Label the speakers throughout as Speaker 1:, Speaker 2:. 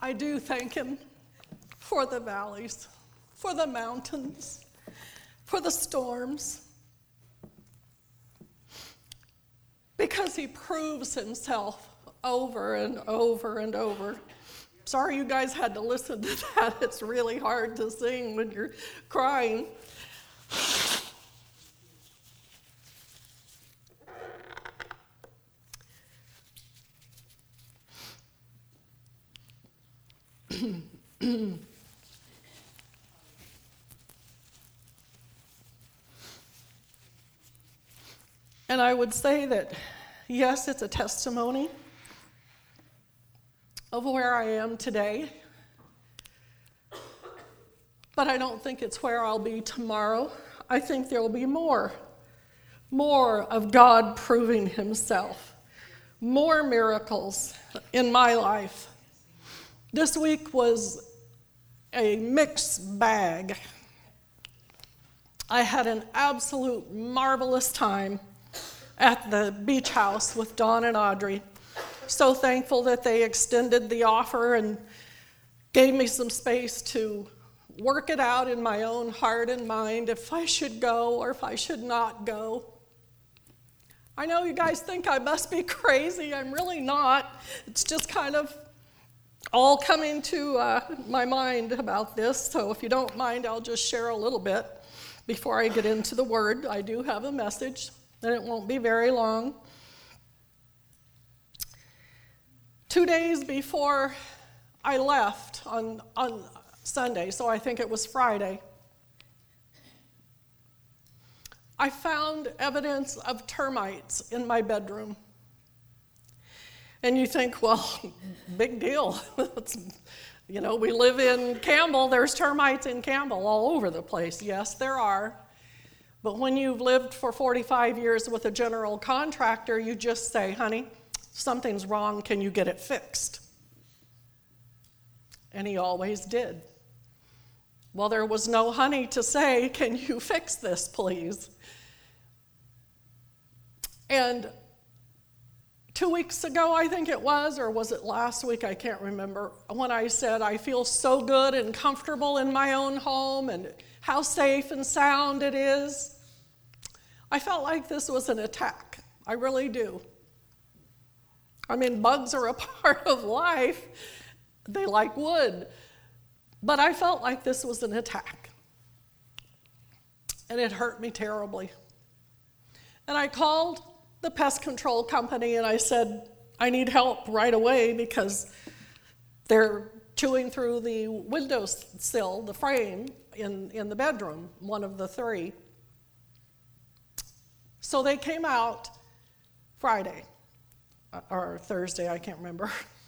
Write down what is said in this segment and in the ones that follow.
Speaker 1: I do thank him for the valleys, for the mountains, for the storms, because he proves himself over and over and over. Sorry you guys had to listen to that. It's really hard to sing when you're crying. And I would say that, yes, it's a testimony of where I am today, but I don't think it's where I'll be tomorrow. I think there will be more of God proving himself, more miracles in my life. This week was a mixed bag. I had an absolute marvelous time at the beach house with Dawn and Audrey. So thankful that they extended the offer and gave me some space to work it out in my own heart and mind if I should go or if I should not go. I know you guys think I must be crazy. I'm really not. It's just kind of all coming to my mind about this. So if you don't mind, I'll just share a little bit before I get into the word. I do have a message, and it won't be very long. 2 days before I left on Sunday, so I think it was Friday, I found evidence of termites in my bedroom. And you think, well, big deal. You know, we live in Campbell. There's termites in Campbell all over the place. Yes, there are. But when you've lived for 45 years with a general contractor, you just say, honey, something's wrong. Can you get it fixed? And he always did. Well, there was no honey to say, can you fix this, please? And 2 weeks ago, I think it was, or was it last week? I can't remember. When I said I feel so good and comfortable in my own home and how safe and sound it is, I felt like this was an attack. I really do. I mean, bugs are a part of life. They like wood. But I felt like this was an attack. And it hurt me terribly. And I called the pest control company and I said, I need help right away because they're chewing through the windowsill, the frame in the bedroom, one of the three. So they came out Friday or Thursday, I can't remember.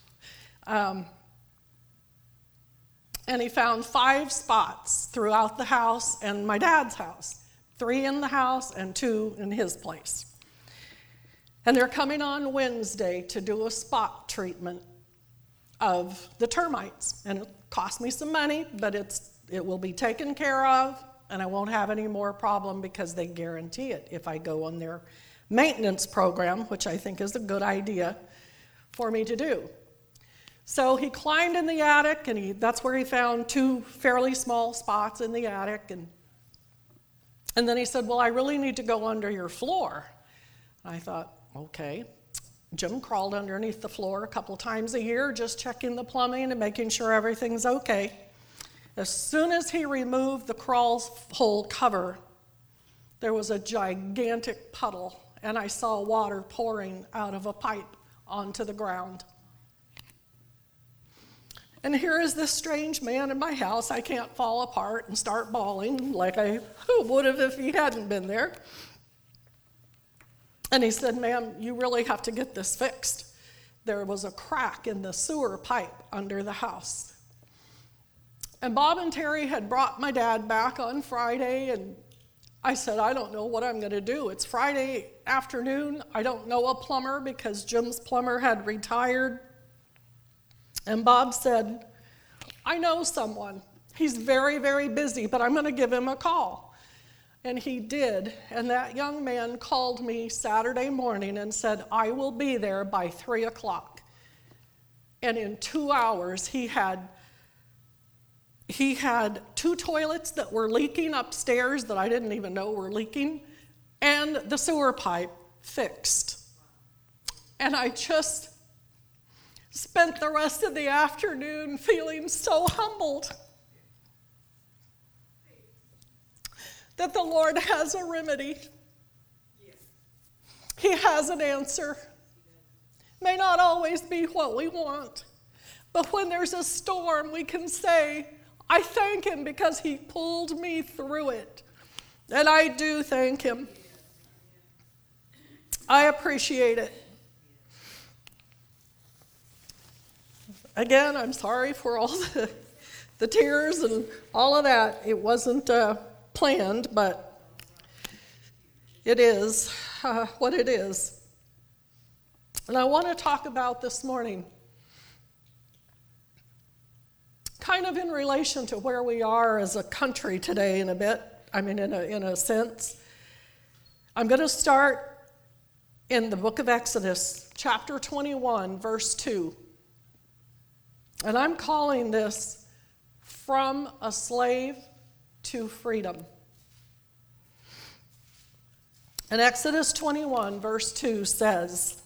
Speaker 1: And he found 5 spots throughout the house and my dad's house, 3 in the house and 2 in his place. And they're coming on Wednesday to do a spot treatment of the termites. And it cost me some money, but it will be taken care of, and I won't have any more problem because they guarantee it if I go on their maintenance program, which I think is a good idea for me to do. So he climbed in the attic, and that's where he found 2 fairly small spots in the attic. And then he said, well, I really need to go under your floor. And I thought, okay. Jim crawled underneath the floor a couple times a year, just checking the plumbing and making sure everything's okay. As soon as he removed the crawl hole cover, there was a gigantic puddle, and I saw water pouring out of a pipe onto the ground. And here is this strange man in my house. I can't fall apart and start bawling like I would have if he hadn't been there. And he said, ma'am, you really have to get this fixed. There was a crack in the sewer pipe under the house. And Bob and Terry had brought my dad back on Friday, and I said, I don't know what I'm going to do. It's Friday afternoon. I don't know a plumber because Jim's plumber had retired. And Bob said, I know someone. He's very, very busy, but I'm going to give him a call. And he did, and that young man called me Saturday morning and said, I will be there by 3 o'clock. And in 2 hours, he had 2 toilets that were leaking upstairs that I didn't even know were leaking, and the sewer pipe fixed. And I just spent the rest of the afternoon feeling so humbled that the Lord has a remedy. He has an answer. May not always be what we want, but when there's a storm, we can say, I thank him because he pulled me through it. And I do thank him. I appreciate it. Again, I'm sorry for all the tears and all of that. It wasn't planned, but it is what it is. And I want to talk about this morning, kind of in relation to where we are as a country today in a sense. I'm going to start in the book of Exodus, chapter 21, verse 2. And I'm calling this From a Slave to Freedom. And Exodus 21, verse 2 says,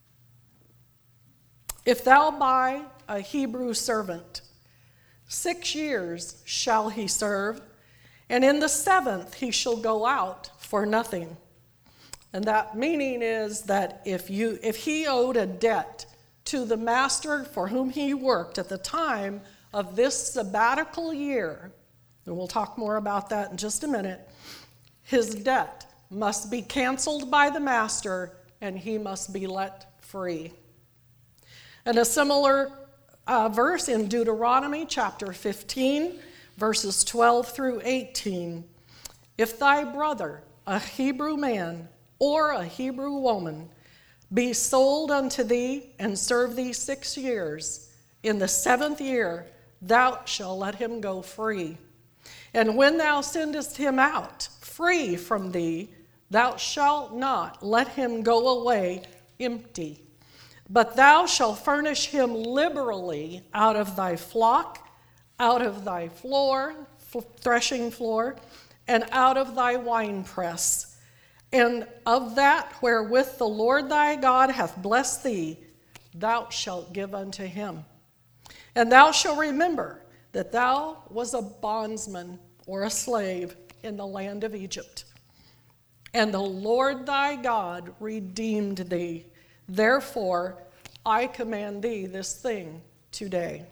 Speaker 1: If thou buy a Hebrew servant, 6 years shall he serve, and in the 7th he shall go out for nothing. And that meaning is that if he owed a debt to the master for whom he worked at the time of this sabbatical year, and we'll talk more about that in just a minute, his debt must be canceled by the master and he must be let free. And a similar verse in Deuteronomy chapter 15, verses 12 through 18. If thy brother, a Hebrew man or a Hebrew woman, be sold unto thee and serve thee 6 years, in the 7th year thou shalt let him go free. And when thou sendest him out free from thee, thou shalt not let him go away empty. But thou shalt furnish him liberally out of thy flock, out of thy threshing floor, and out of thy winepress. And of that wherewith the Lord thy God hath blessed thee, thou shalt give unto him. And thou shalt remember that thou was a bondsman or a slave in the land of Egypt. And the Lord thy God redeemed thee. Therefore, I command thee this thing today.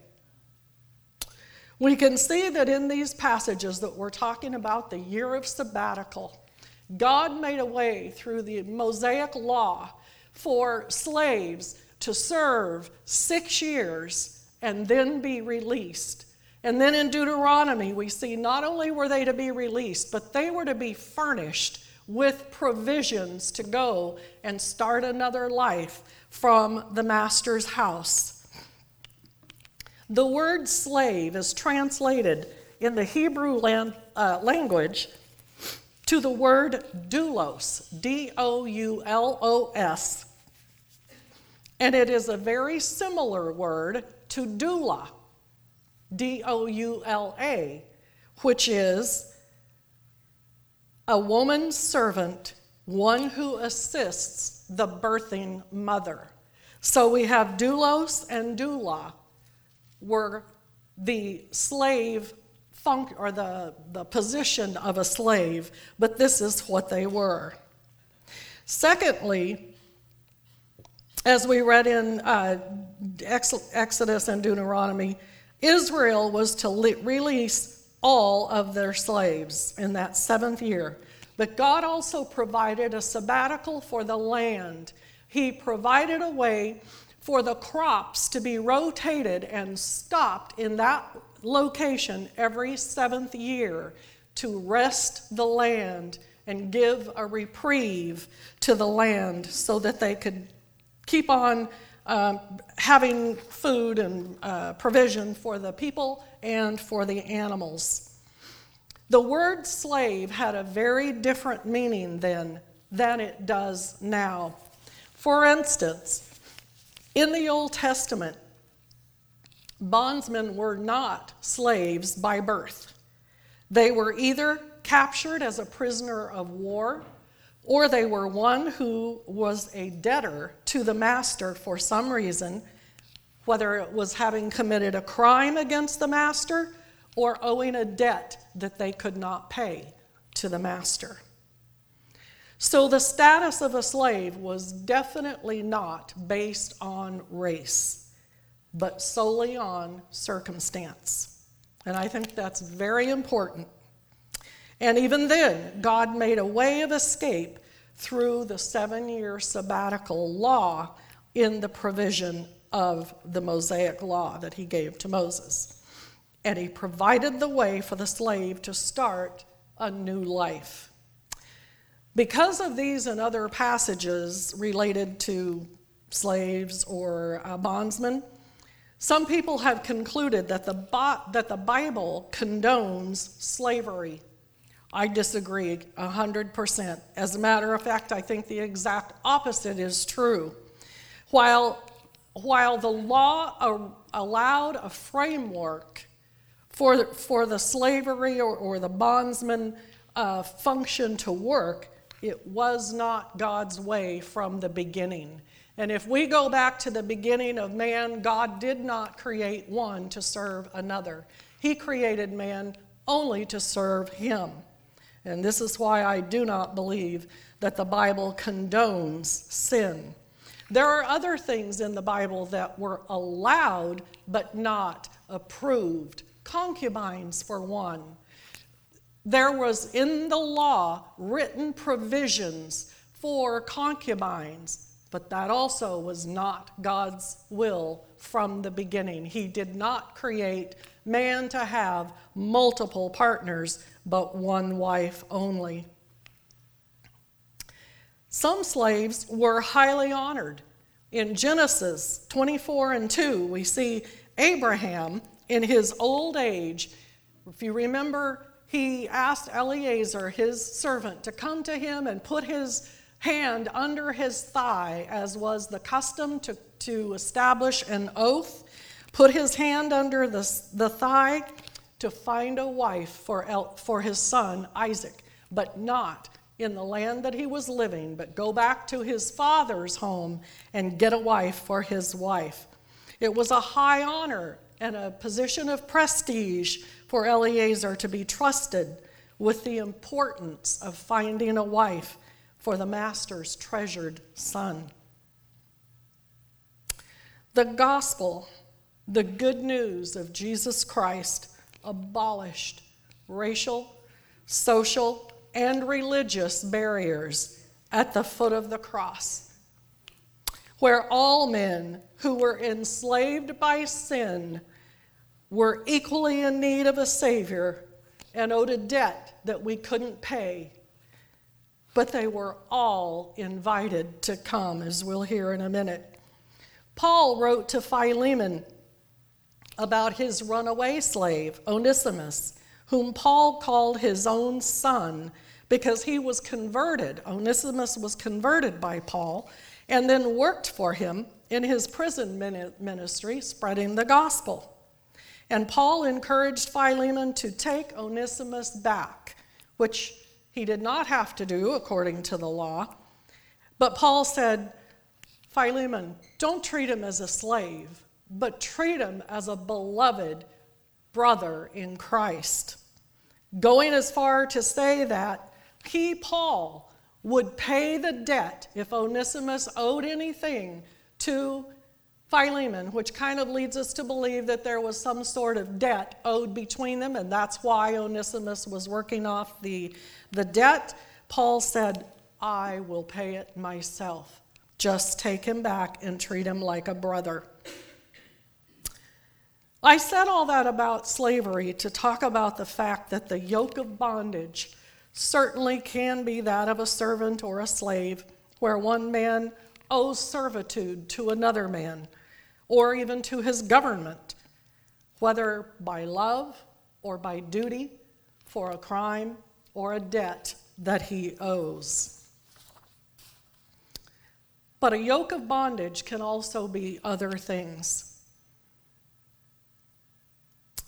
Speaker 1: We can see that in these passages that we're talking about the year of sabbatical, God made a way through the Mosaic law for slaves to serve 6 years and then be released. And then in Deuteronomy, we see not only were they to be released, but they were to be furnished with provisions to go and start another life from the master's house. The word slave is translated in the Hebrew language to the word doulos, D-O-U-L-O-S. And it is a very similar word to doula, D-O-U-L-A, which is a woman's servant, one who assists the birthing mother. So we have doulos and doula were the slave or the position of a slave, but this is what they were. Secondly, as we read in Exodus and Deuteronomy, Israel was to release all of their slaves in that 7th year. But God also provided a sabbatical for the land. He provided a way for the crops to be rotated and stopped in that location every 7th year to rest the land and give a reprieve to the land so that they could keep on having food and provision for the people and for the animals. The word slave had a very different meaning then than it does now. For instance, in the Old Testament, bondsmen were not slaves by birth. They were either captured as a prisoner of war, or they were one who was a debtor to the master for some reason, whether it was having committed a crime against the master or owing a debt that they could not pay to the master. So the status of a slave was definitely not based on race, but solely on circumstance. And I think that's very important. And even then, God made a way of escape through the 7-year sabbatical law in the provision of the Mosaic law that he gave to Moses. And he provided the way for the slave to start a new life. Because of these and other passages related to slaves or bondsmen, some people have concluded that the Bible condones slavery. I disagree 100%. As a matter of fact, I think the exact opposite is true. While the law allowed a framework for the slavery or the bondsman function to work, it was not God's way from the beginning. And if we go back to the beginning of man, God did not create one to serve another. He created man only to serve him. And this is why I do not believe that the Bible condones sin. There are other things in the Bible that were allowed but not approved. Concubines, for one. There was in the law written provisions for concubines, but that also was not God's will from the beginning. He did not create man to have multiple partners, but one wife only. Some slaves were highly honored. In Genesis 24:2, we see Abraham in his old age. If you remember, he asked Eliezer, his servant, to come to him and put his hand under his thigh, as was the custom to establish an oath. Put his hand under the thigh to find a wife for his son Isaac, but not in the land that he was living, but go back to his father's home and get a wife for his wife. It was a high honor and a position of prestige for Eliezer to be trusted with the importance of finding a wife for the master's treasured son. The gospel, the good news of Jesus Christ, abolished racial, social, and religious barriers at the foot of the cross, where all men who were enslaved by sin were equally in need of a Savior and owed a debt that we couldn't pay. But they were all invited to come, as we'll hear in a minute. Paul wrote to Philemon about his runaway slave, Onesimus, whom Paul called his own son because he was converted. Onesimus was converted by Paul and then worked for him in his prison ministry, spreading the gospel. And Paul encouraged Philemon to take Onesimus back, which he did not have to do according to the law. But Paul said, Philemon, don't treat him as a slave, but treat him as a beloved brother in Christ. Going as far to say that he, Paul, would pay the debt if Onesimus owed anything to Philemon, which kind of leads us to believe that there was some sort of debt owed between them, and that's why Onesimus was working off the debt. Paul said, I will pay it myself. Just take him back and treat him like a brother. I said all that about slavery to talk about the fact that the yoke of bondage certainly can be that of a servant or a slave, where one man owes servitude to another man, or even to his government, whether by love or by duty for a crime or a debt that he owes. But a yoke of bondage can also be other things.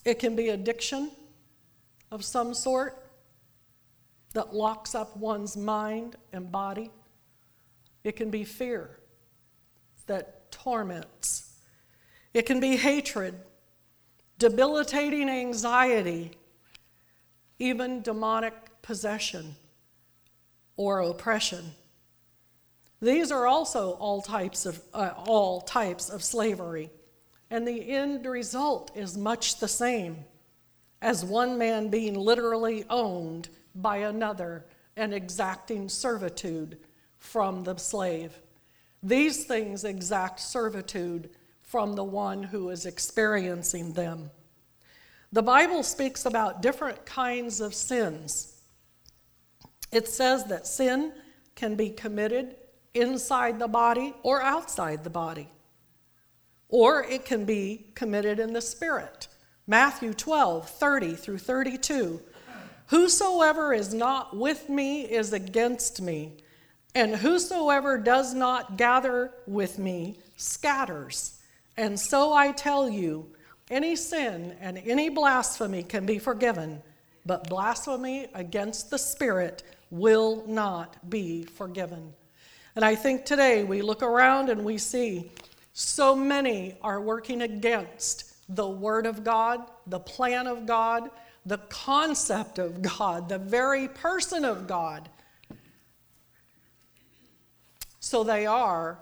Speaker 1: It can be addiction of some sort that locks up one's mind and body. It can be fear that torments. It can be hatred, debilitating anxiety, even demonic possession or oppression. These are also all types of slavery, and the end result is much the same as one man being literally owned by another and exacting servitude from the slave. These things exact servitude from the one who is experiencing them. The Bible speaks about different kinds of sins. It says that sin can be committed inside the body or outside the body, or it can be committed in the spirit. Matthew 12:30 through 32. Whosoever is not with me is against me, and whosoever does not gather with me scatters. And so I tell you, any sin and any blasphemy can be forgiven, but blasphemy against the Spirit will not be forgiven. And I think today we look around and we see so many are working against the Word of God, the plan of God, the concept of God, the very person of God. So they are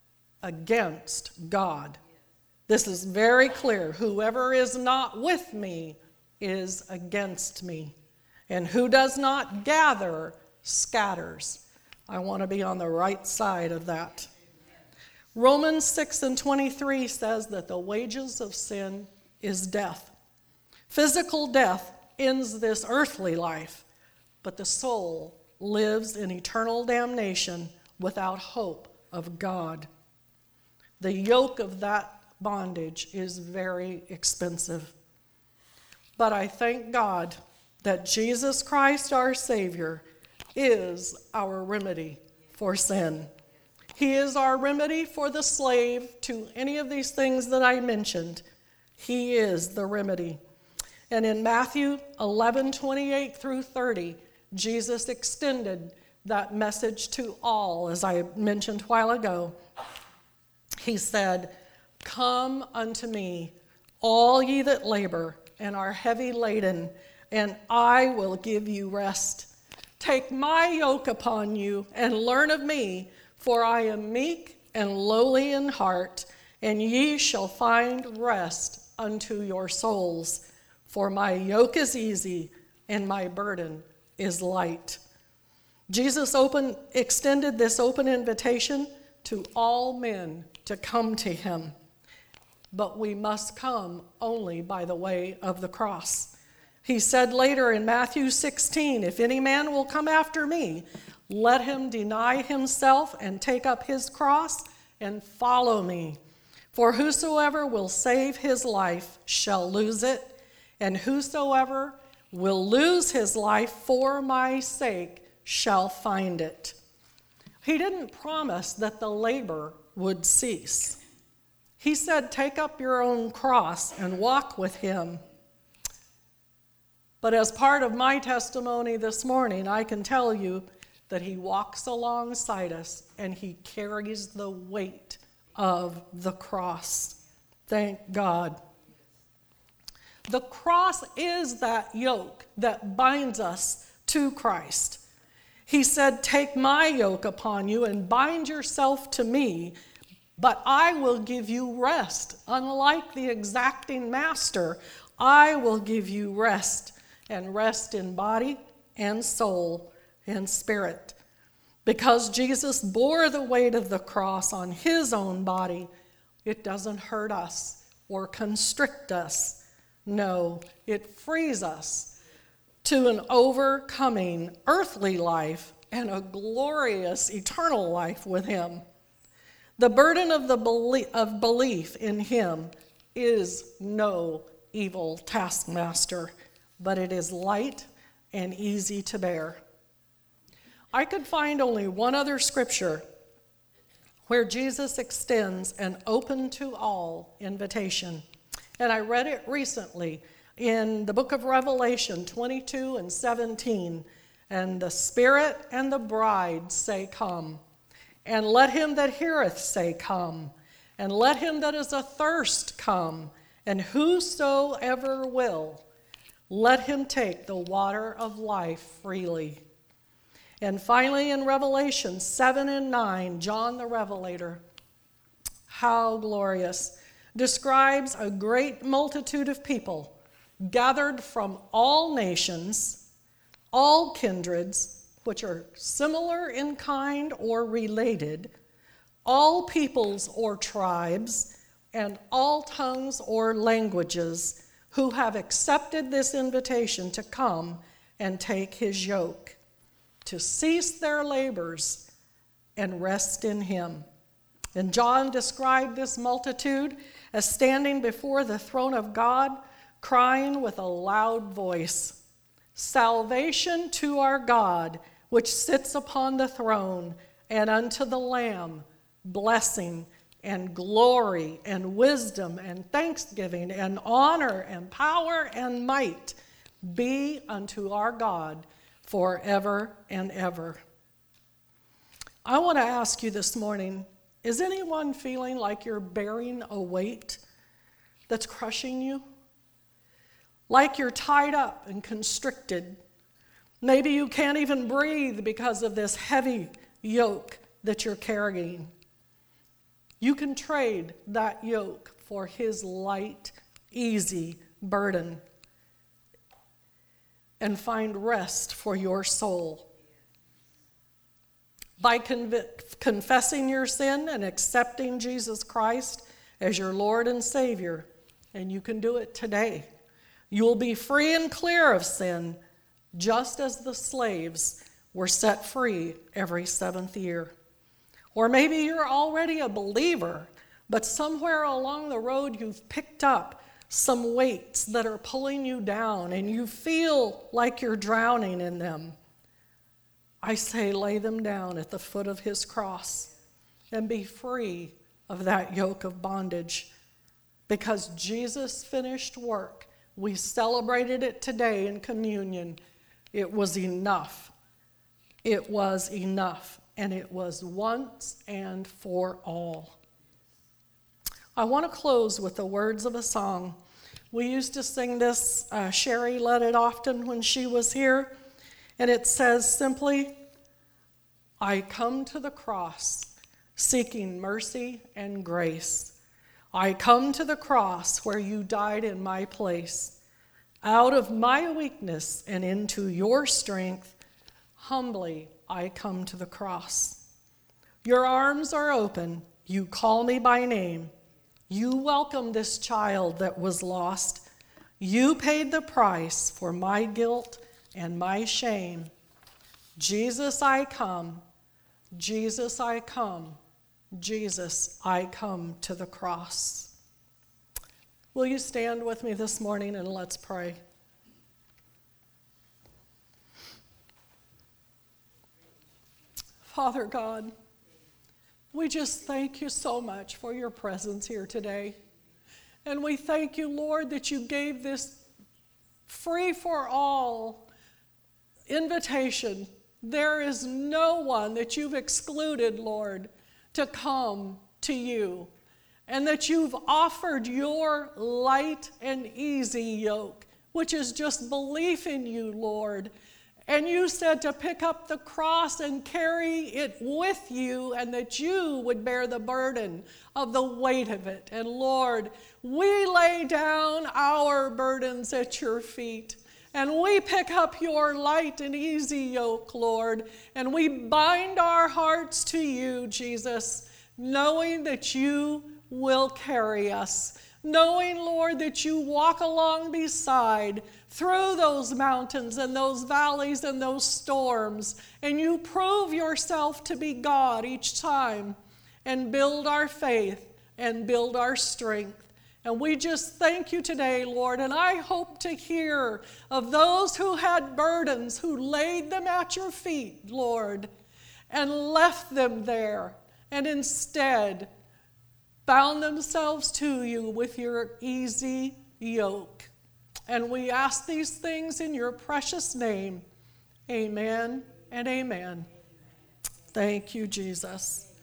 Speaker 1: against God. This is very clear. Whoever is not with me is against me. And who does not gather scatters. I want to be on the right side of that. Romans 6:23 says that the wages of sin is death. Physical death ends this earthly life, but the soul lives in eternal damnation without hope of God. The yoke of that bondage is very expensive. But I thank God that Jesus Christ, our Savior, is our remedy for sin. He is our remedy for the slave to any of these things that I mentioned. He is the remedy. And in Matthew 11:28 through 30, Jesus extended that message to all, as I mentioned a while ago. He said, "Come unto me, all ye that labor and are heavy laden, and I will give you rest. Take my yoke upon you and learn of me, for I am meek and lowly in heart, and ye shall find rest unto your souls. For my yoke is easy and my burden is light." Jesus extended this open invitation to all men to come to him. But we must come only by the way of the cross. He said later in Matthew 16, "If any man will come after me, let him deny himself and take up his cross and follow me. For whosoever will save his life shall lose it, and whosoever will lose his life for my sake shall find it." He didn't promise that the labor would cease. He said, take up your own cross and walk with him. But as part of my testimony this morning, I can tell you that he walks alongside us and he carries the weight of the cross. Thank God. The cross is that yoke that binds us to Christ. He said, "Take my yoke upon you and bind yourself to me, but I will give you rest." Unlike the exacting master, I will give you rest, and rest in body and soul and spirit. Because Jesus bore the weight of the cross on his own body, it doesn't hurt us or constrict us. No, it frees us to an overcoming earthly life and a glorious eternal life with him. The burden of belief in him is no evil taskmaster, but it is light and easy to bear. I could find only one other scripture where Jesus extends an open to all invitation, and I read it recently in the book of Revelation 22 and 17. And the Spirit and the bride say, Come. And let him that heareth say, Come. And let him that is athirst come. And whosoever will, let him take the water of life freely. And finally in Revelation 7 and 9, John the Revelator, how glorious, describes a great multitude of people gathered from all nations, all kindreds, which are similar in kind or related, all peoples or tribes, and all tongues or languages, who have accepted this invitation to come and take his yoke, to cease their labors and rest in him. And John described this multitude as standing before the throne of God, crying with a loud voice, Salvation to our God, which sits upon the throne, and unto the Lamb, blessing and glory and wisdom and thanksgiving and honor and power and might be unto our God forever and ever. I want to ask you this morning, is anyone feeling like you're bearing a weight that's crushing you? Like you're tied up and constricted? Maybe you can't even breathe because of this heavy yoke that you're carrying. You can trade that yoke for his light, easy burden and find rest for your soul. By confessing your sin and accepting Jesus Christ as your Lord and Savior, and you can do it today, you'll be free and clear of sin, just as the slaves were set free every 7th year. Or maybe you're already a believer, but somewhere along the road you've picked up some weights that are pulling you down and you feel like you're drowning in them. I say lay them down at the foot of his cross and be free of that yoke of bondage, because Jesus' finished work, we celebrated it today in communion. It was enough. It was enough. And it was once and for all. I want to close with the words of a song. We used to sing this. Sherry led it often when she was here. And it says simply, I come to the cross seeking mercy and grace. I come to the cross where you died in my place. Out of my weakness and into your strength, humbly I come to the cross. Your arms are open. You call me by name. You welcome this child that was lost. You paid the price for my guilt and my shame. Jesus, I come. Jesus, I come. Jesus, I come to the cross. Will you stand with me this morning and let's pray? Father God, we just thank you so much for your presence here today. And we thank you, Lord, that you gave this free for all invitation. There is no one that you've excluded, Lord, to come to you. And that you've offered your light and easy yoke, which is just belief in you, Lord. And you said to pick up the cross and carry it with you, and that you would bear the burden of the weight of it. And Lord, we lay down our burdens at your feet, and we pick up your light and easy yoke, Lord, and we bind our hearts to you, Jesus, knowing that you will carry us. Knowing, Lord, that you walk along beside through those mountains and those valleys and those storms, and you prove yourself to be God each time and build our faith and build our strength. And we just thank you today, Lord, and I hope to hear of those who had burdens, who laid them at your feet, Lord, and left them there, and instead bound themselves to you with your easy yoke. And we ask these things in your precious name. Amen and amen. Thank you, Jesus.